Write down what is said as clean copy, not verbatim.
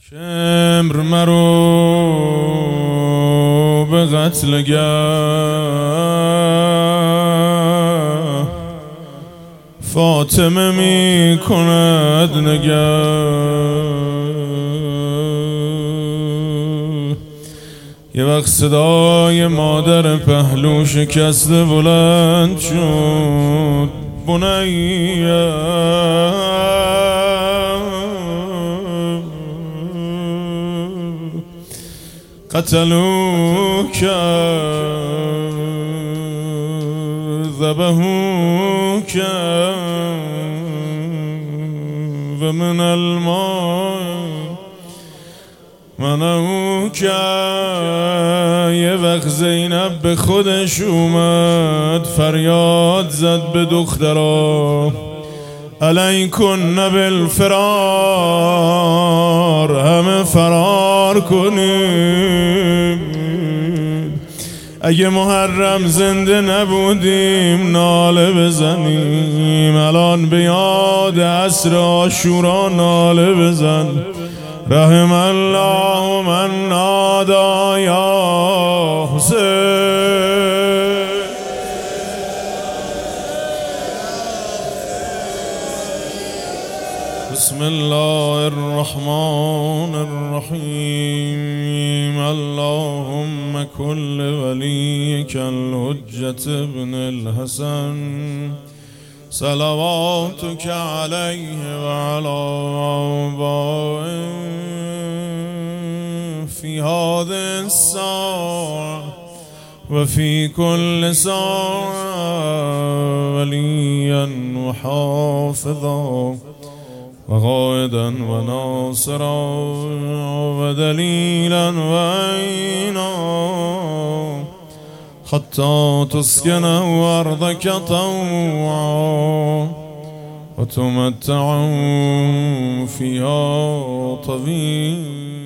شمر مرو به قتلگه فاطمه می کند نگه. یه وقت صدای مادر پهلو شکسته بلند شد، بنیه قتلوك ذبحوك ومن الماء منعوك. یه وقت زینب به خودش اومد، فریاد زد به دخترا علیکن بالفرار، همه فرار کنیم. اگه محرم زنده نبودیم ناله بزنیم، الان به یاد عصر عاشورا ناله بزن. رحم الله من نادا یا حسین. بسم الله الرحمن الرحیم. اللهم كل وليك الحجة ابن الحسن صلواتك عليه وعلى آبائه في هذه الساعة وفي كل ساعة وليا وحافظا وقائدا وناصرا ودليلا وعينا حتى تسكنوا أرضك طوعا وتمتعوا فيها طويلا.